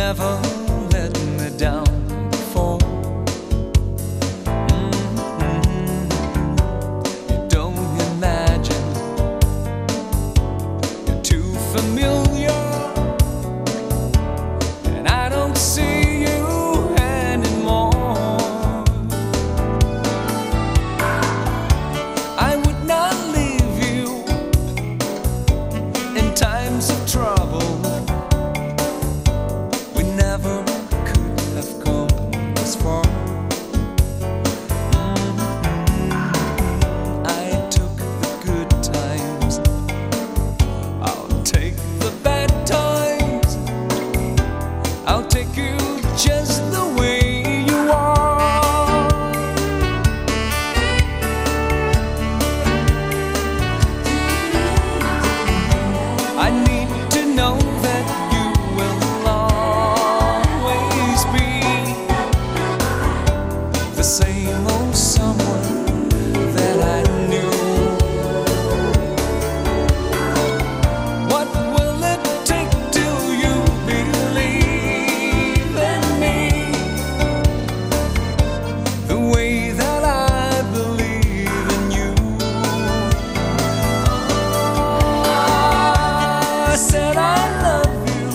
never let me down before. You don't imagine, you're too familiar, and I don't see you anymore. I would not leave you in times of trouble. We never could have come this far. I took the good times, I'll take the bad times. I'll take you just the way you are. I need to know that you will always be the same old someone that I knew. What will it take till you believe in me the way that I believe in you? I said I love you,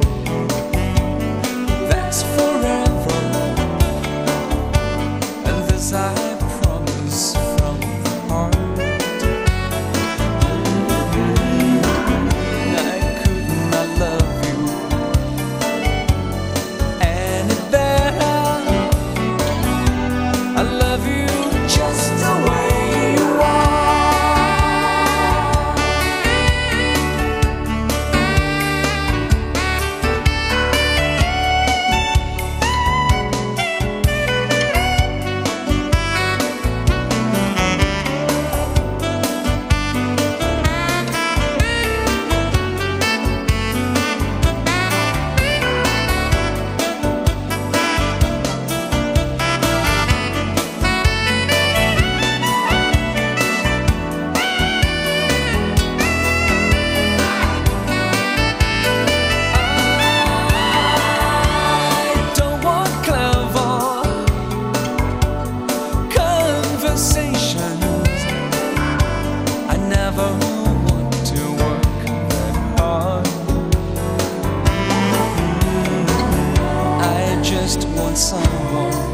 that's forever, and this I promise from the heart. I could not love you any better. I love you just the way you are. I don't want clever conversations. I never want to work that hard. I just want someone